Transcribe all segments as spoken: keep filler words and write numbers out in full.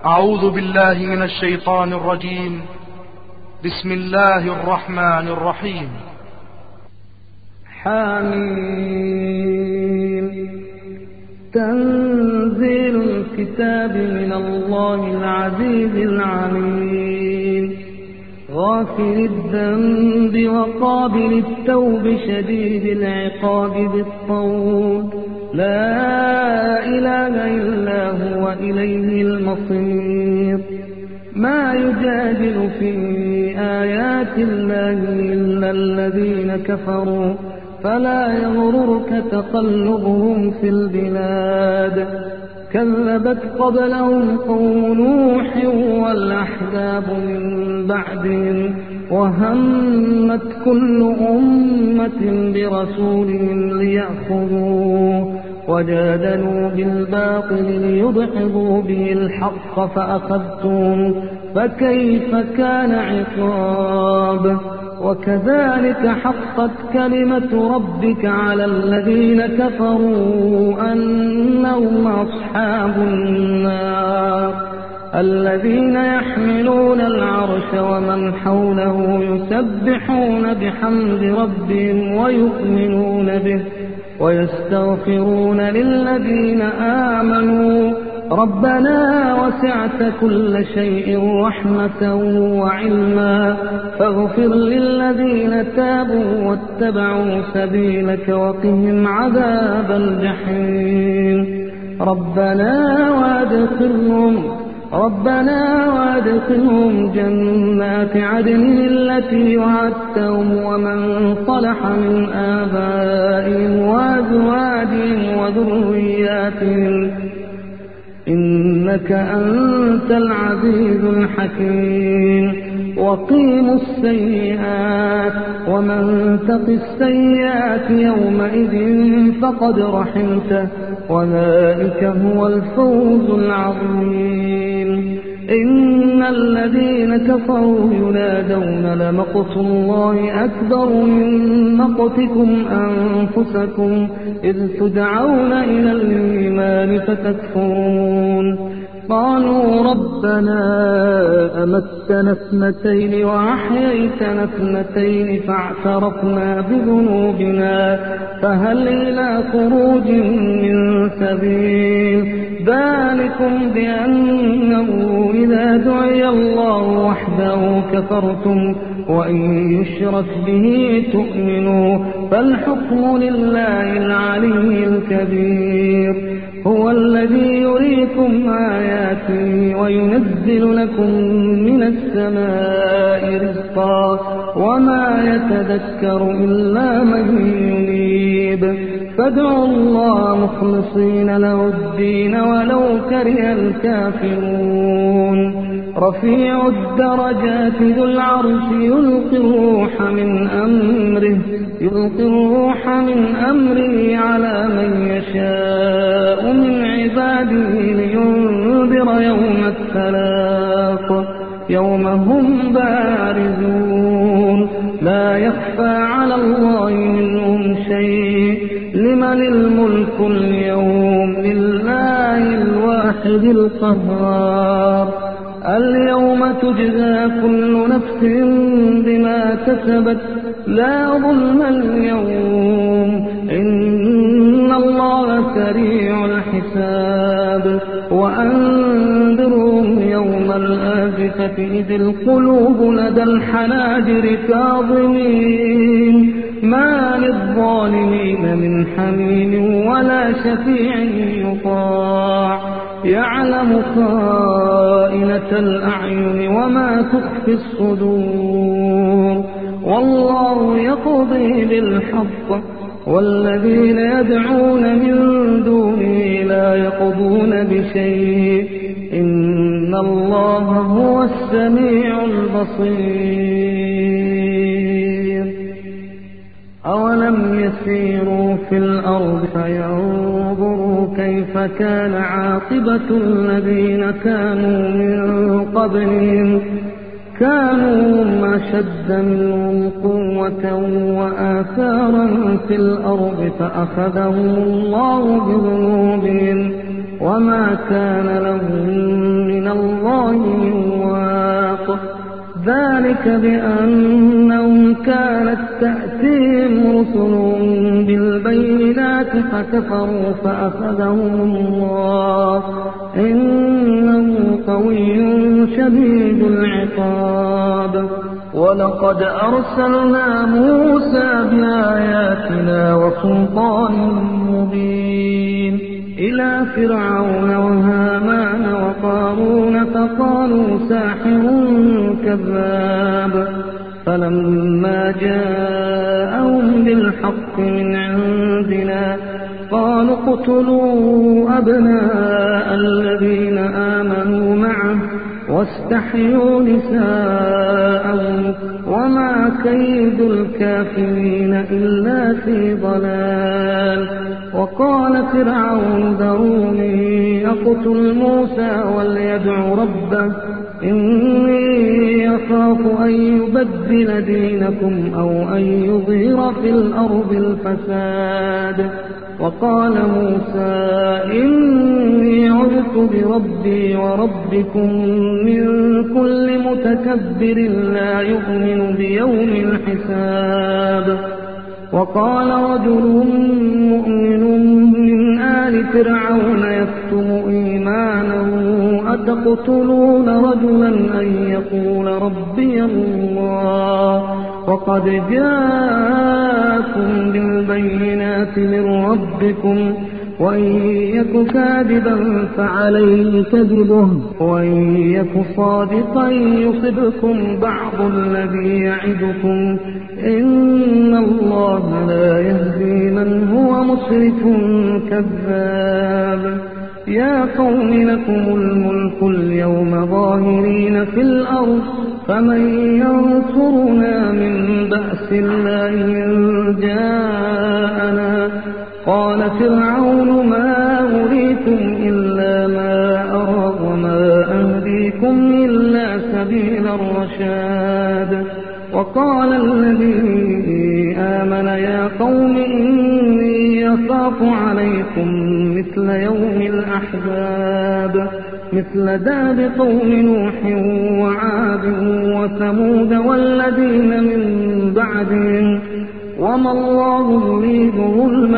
أعوذ بالله من الشيطان الرجيم. بسم الله الرحمن الرحيم. حميم. تنزيل الكتاب من الله العزيز العليم، غافر الذنب وقابل التوب شديد العقاب بالطول، لا إله إلا هو إليه المصير. ما يجادل في آيات الله إلا الذين كفروا، فلا يغررك تقلبهم في البلاد. كذبت قبلهم قوم نوح والأحزاب من بعدهم، وهمت كل أمة برسولهم ليأخذوه، وجادلوا بالباطل ليدحضوا به الحق فأخذتهم، فكيف كان عقاب. وكذلك حقت كلمة ربك على الذين كفروا أنهم أصحاب النار، الذين يحملون العرش ومن حوله يسبحون بحمد ربهم ويؤمنون به ويستغفرون للذين آمنوا ربنا وسعت كل شيء رحمة وعلما، فاغفر للذين تابوا واتبعوا سبيلك وقهم عذاب الجحيم. ربنا وادخلهم ربنا وادخلهم جنات عدن التي وعدتهم ومن صلح من آبائهم وأزواجهم وذرياتهم، إنك أنت العزيز الحكيم. وقيموا السيئات ومن تق السيئات يومئذ فقد رحمته، وذلك هو الفوز العظيم. إن الذين كفروا ينادون لمقت الله أكبر من مقتكم أنفسكم إذ تدعون إلى الإيمان فتكفرون. قالوا ربنا أمتنا اثنتين وأحييتنا اثنتين فاعترفنا بذنوبنا فهل إلى خروج من سبيل. ذلكم بأنه إذا دعي الله وحده كفرتم وإن يشرك به تؤمنوا، فالحكم لله العلي الكبير. هو الذي يريكم آياته وينزل لكم من السماء رزقا، وما يتذكر إلا من ينيب. فادعوا الله مخلصين له الدين ولو كره الكافرون. رفيع الدرجات ذو العرش يلقي الروح من أمره يلقي الروح من أمره على من يشاء من عباده لينذر يوم التلاق، يوم هم بارزون لا يخفى على الله منهم شيء. لمن الملك اليوم؟ لله الواحد القهار. اليوم تجزى كل نفس بما كسبت لا ظلم اليوم، إن الله سريع الحساب. وأنذرهم يوم الآزفة إذ القلوب لدى الحناجر كاظمين، ما للظالمين من حميم ولا شفيع يطاع. يعلم خائنة الأعين وما تخفي الصدور، والله يقضي بالحق والذين يدعون من دونه لا يقضون بشيء، إن الله هو السميع البصير. أولم يسيروا في الأرض فينظروا كيف كان عاقبة الذين كانوا من قبلهم كانوا أشد منهم قوة وآثارا في الأرض فأخذهم الله بذنوبهم وما كان لهم من الله من واق. ذلك بأنهم كانت تأتيهم رسلهم بالبينات فكفروا فأخذهم الله إنه قوي شديد العقاب. ولقد أرسلنا موسى بآياتنا وسلطان مبين إلى فرعون وهامان وقارون فقالوا ساحر كذاب. فلما جاءهم بالحق من عندنا قالوا اقتلوا أبناء الذين آمنوا معه واستحيوا نساءهم وما كيد الكافرين إلا في ضلال. وقال فرعون ذروني أقتل موسى وليدع ربه إني أخاف أن يبدل دينكم أو أن يظهر في الأرض الفساد. وقال موسى إني عذت بربي وربكم من كل متكبر لا يؤمن بيوم الحساب. وقال رجل مؤمن من آل فرعون يكتم إيمانه أتقتلون رجلا أن يقول ربي الله وقد جاءكم بالبينات من ربكم وإن يك كاذبا فعليه كذبه وإن يك صادقا يصبكم بعض الذي يعدكم إن الله لا يهدي من هو مسرف كذاب. يا قوم لكم الملك اليوم ظاهرين في الأرض فمن ينصرنا من بأس الله إن جاءنا. قال فرعون ما أريكم إلا ما أرى وما أهديكم إلا سبيل الرشاد. وقال الذي آمن يا قوم إني أخاف عليكم مثل يوم الأحزاب مثل داب قوم نوح وعاد وثمود والذين من بعدهم وما الله يريد ظلما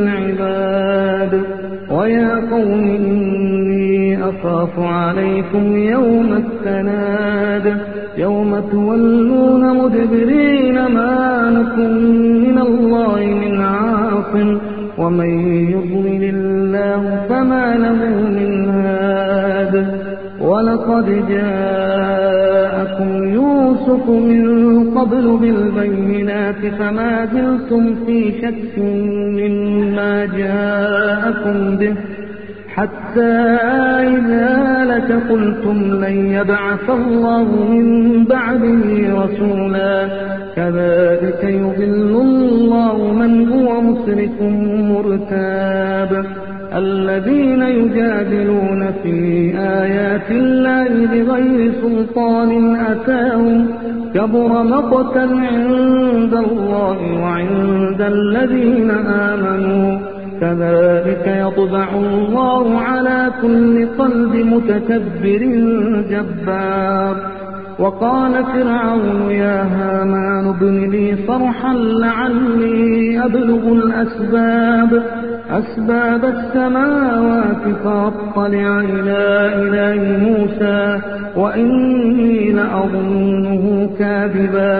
للعباد. ويا قوم إني أخاف عليكم يوم التناد يوم تولون مدبرين ما لكم من الله من عاصم ومن يضلل الله فما له من هاد. ولقد جاءكم يوسف من قبل بالبينات فما زلتم في شك مما جاءكم به حتى إذا لك قلتم لن يبعث الله من بعده رسولا كذلك يضل الله من هو مسرف مرتاب. الذين يجادلون في آيات الله بغير سلطان أتاهم كبر مقتا عند الله وعند الذين آمنوا كذلك يطبع الله على كل قلب متكبر جبار. وقال فرعون يا هامان ابن لي صرحا لعلي أبلغ الأسباب أسباب السماوات فأطلع إلى إله موسى وإني لأظنه كاذبا.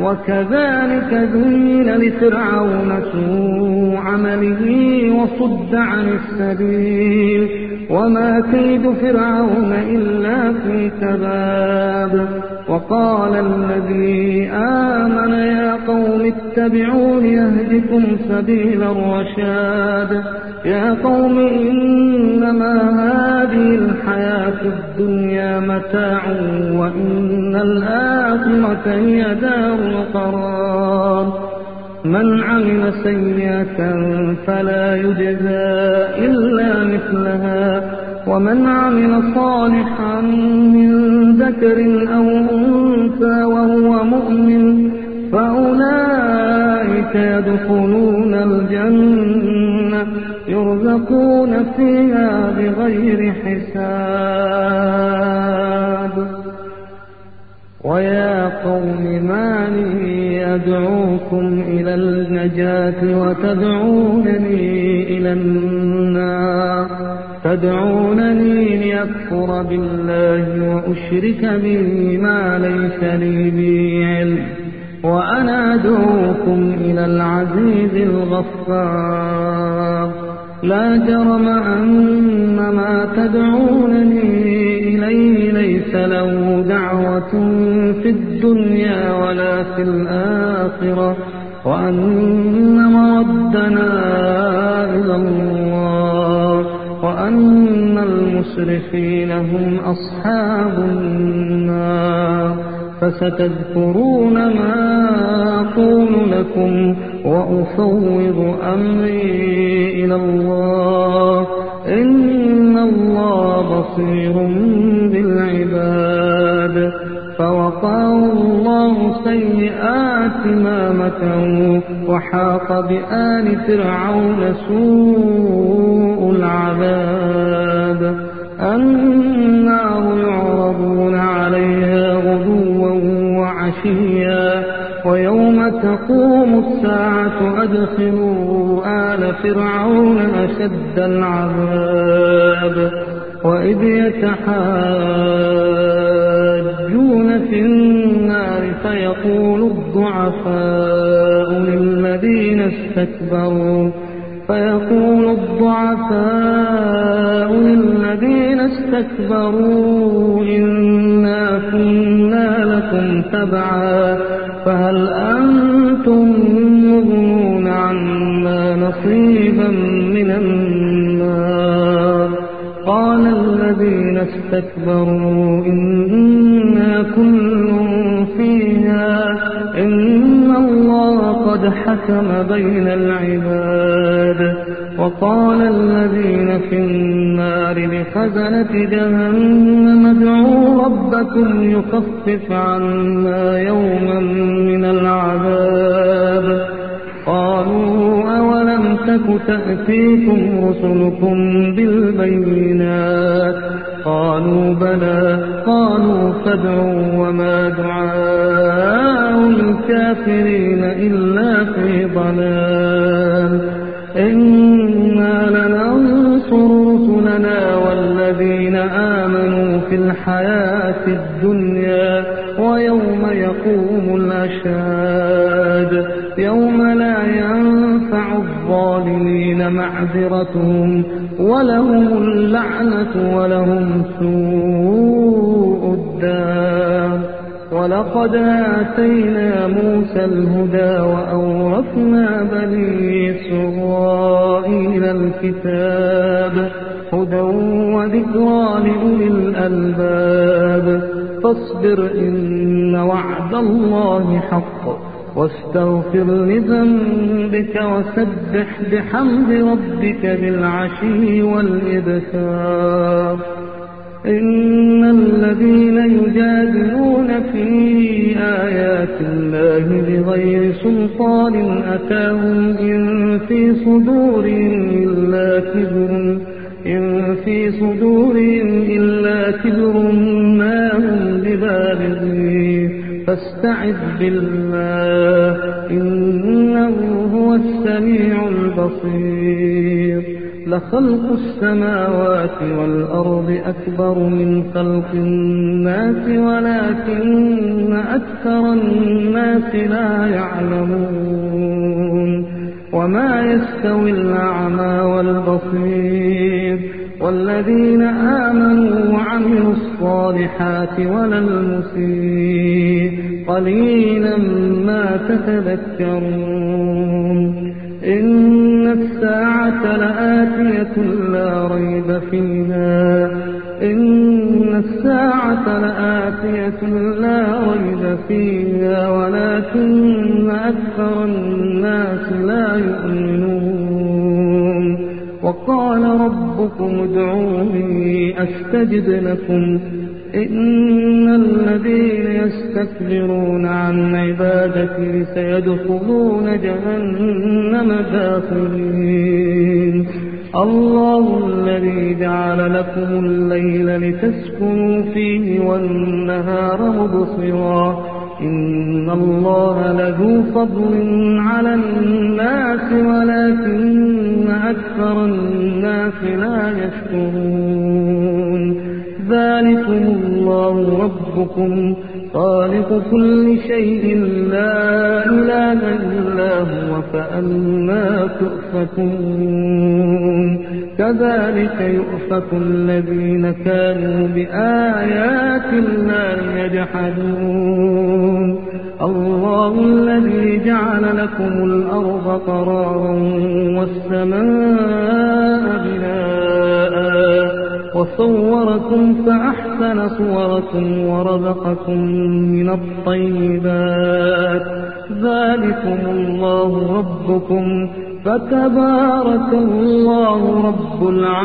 وكذلك زين لفرعون سوء عمله وصد عن السبيل وما كيد فرعون إلا في تباب. وقال الذي آمن يا قوم اتبعون يهدكم سبيل الرشاد. يا قوم إنما هذه الحياة الدنيا متاع وإن الآخرة هي دار القرار. من عمل سيئة فلا يجزى إلا مثلها ومن عمل صالحا من ذكر أو أنثى يدخلون الجنة يرزقون فيها بغير حساب. ويا قوم ما لي أدعوكم إلى النجاة وتدعونني إلى النار تدعونني لأكفر بالله وأشرك به ما ليس لي به علم وأنا أدعوكم إلى العزيز الغفار. لا جرم أن ما تدعونني إليه ليس له دعوة في الدنيا ولا في الآخرة وأن مردنا إلى الله وأن المسرفين هم أصحاب النار. فستذكرون ما أقول لكم وأفوض أمري إلى الله إن الله بصير بالعباد. فوقاه الله سيئات ما مكروا وحاق بآل فرعون سوء العذاب. النار يعرضون عليها غدوا وعشيا ويوم تقوم الساعة أدخلوا آل فرعون أشد العذاب. وإذ يتحاجون في النار فيقول الضعفاء للذين استكبروا فيقول الضعفاء للذين استكبروا إنا كنا لكم تبعا فهل أنتم مغنون عنا نصيبا من النار. قال الذين استكبروا إنا كل فيها إن الله قد حكم بين العباد. وقال الذين في النار لخزنة جهنم ادعوا ربكم يخفف عنا يوما من العذاب. قالوا أولم تك تأتيكم رسلكم بالبينات قالوا بلى قالوا فادعوا وما دعاء الكافرين إلا في ضلال. إنا لننصر رسلنا والذين آمنوا في الحياة الدنيا ويوم يقوم الأشهاد يوم لا ينفع الظالمين معذرتهم ولهم اللعنة ولهم سوء الدار. ولقد آتينا موسى الهدى وأورثنا بني إسرائيل الكتاب هدى وذكرى لأولي الألباب. فاصبر إن وعد الله حق واستغفر لذنبك وسبح بحمد ربك بالعشي والإبكار. إن الذين يجادلون في آيات الله بغير سلطان أتاهم إن في صدورهم إلا كبر إن في صدورهم إلا كبر ما هم ببالغيه فاستعذ بالله إنه هو السميع البصير. لخلق السماوات والأرض أكبر من خلق الناس ولكن أكثر الناس لا يعلمون. وما يستوي الأعمى والبصير والذين آمنوا وعملوا الصالحات ولا المسيء قليلا ما تتذكرون. إن الساعة لآتية لا ريب فيها إن الساعة لآتية لا ريب فيها ولكن أكثر الناس لا يؤمنون. وقال ربكم ادعوني أستجب لكم إن الذين يستكبرون عن عبادتي سيدخلون جهنم داخرين الله الذي جعل لكم الليل لتسكنوا فيه والنهار مبصرا إن الله لذو فضل على الناس ولكن أكثر الناس لا يشكرون ذلكم الله ربكم خالق كل شيء لا إله إلا هو فأنى تؤفكون كذلك يؤفك الذين كانوا بآيات الله يجحدون الله الذي جعل لكم الأرض قرارا والسماء بناء وصوركم فأحسن صوركم ورزقكم من الطيبات ذلكم الله ربكم فتبارك الله رب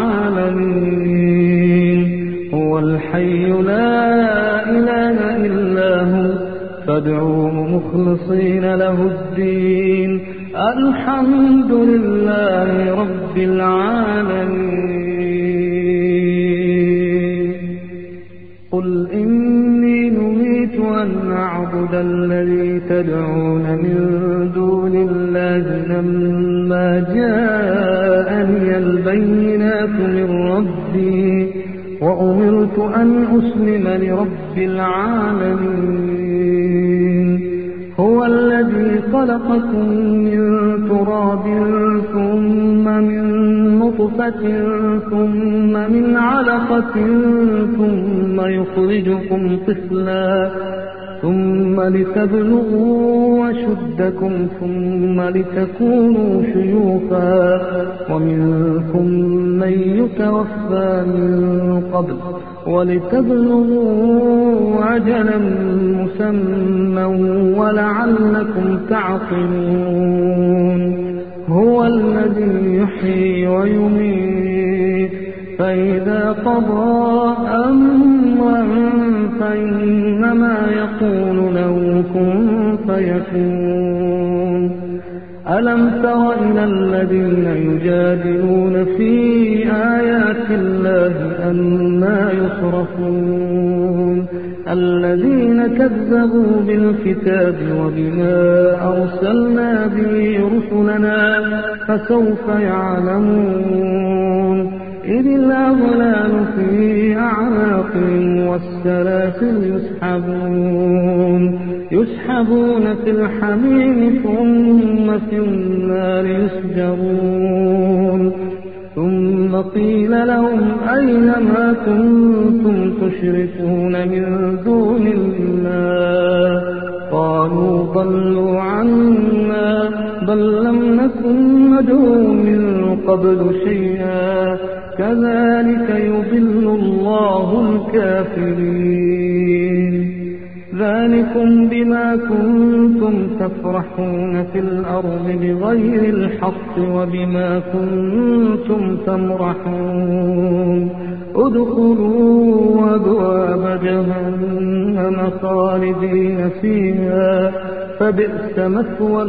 العالمين هو الحي لا إله إلا هو فادعوه مخلصين له الدين الحمد لله رب العالمين قل إني نهيت أن أعبد الذي تدعون من دون الله لما جاءني البينات من ربي وأمرت أن أسلم لرب العالمين هو الذي خلقكم من تراب ثم من نطفة ثم من علقة ثم يخرجكم طفلا ثم لتبلغوا أشدكم ثم لتكونوا شيوخا ومنكم من يتوفى من قبل ولتبلغوا أجلا مسمى ولعلكم تعقلون هو الذي يحيي ويميت فإذا قضى أمرا فإنما يقول له كن فيكون ألم تر إلى الذين يجادلون في آيات الله أنى يصرفون الذين كذبوا بالكتاب وبما أرسلنا به رسلنا فسوف يعلمون إذ الأغلال في أعناقهم والسلاسل يسحبون يسحبون في الحميم ثم في النار يسجرون ثم قيل لهم أين ما كنتم تشركون من دون الله قالوا ضلوا عنا بل لم نكن ندعو من قبل شيئا كذلك يضل الله الكافرين ذلكم بما كنتم تفرحون في الأرض بغير الحق وبما كنتم تمرحون ادخلوا أبواب جهنم خالدين فيها فبئس مثوى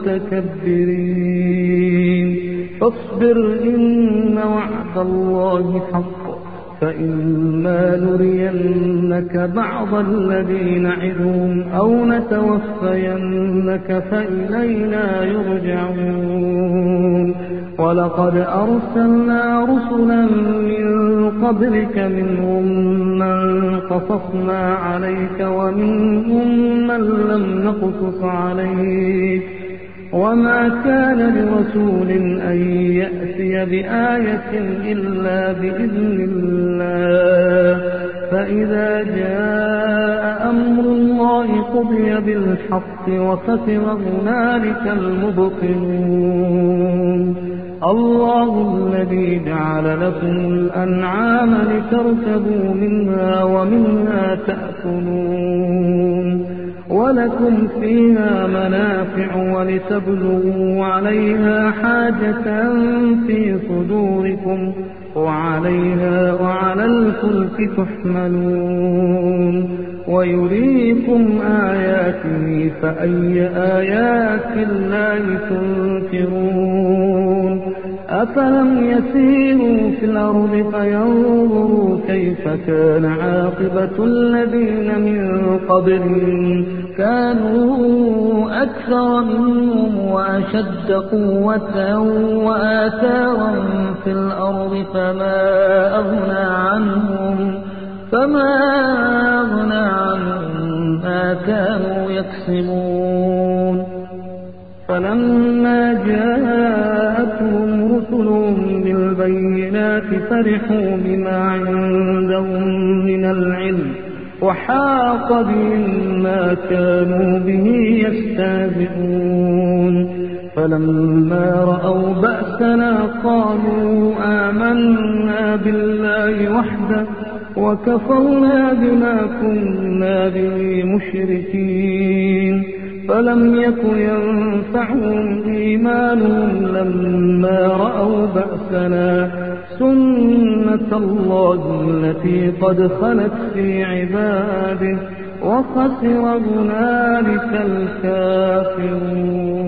المتكبرين فاصبر إن وعد الله حق فإما نرينك بعض الذي نعدهم أو نتوفينك فإلينا يرجعون ولقد أرسلنا رسلا من قبلك منهم من قصصنا عليك ومنهم من لم نقصص عليك وما كان لرسول أن يأتي بآية إلا بإذن الله فإذا جاء أمر الله قضي بالحق وخسر هنالك المبطلون الله الذي جعل لكم الأنعام لتركبوا منها ومنها تأكلون ولكم فيها منافع ولتبلغوا عليها حاجة في صدوركم وعليها وعلى الفلك تحملون ويريكم آياته فأي آيات الله تنكرون أفلم يسيروا في الأرض فينظروا كيف كان عاقبة الذين من قبلهم كانوا أكثر منهم وأشد قوة وآثارا في الأرض فما أغنى عنهم فما أغنى عنهم ما كانوا يكسبون فلما جاءتهم رسلهم بالبينات فرحوا بما عندهم من العلم وحاق بهم ما كانوا به يستهزئون فلما رأوا بأسنا قالوا آمنا بالله وحده وكفرنا بما كنا به مشركين فلم يكن ينفعهم إيمانهم لما رأوا بأسنا سنة الله التي قد خلت في عباده وخسر هنالك الكافرون.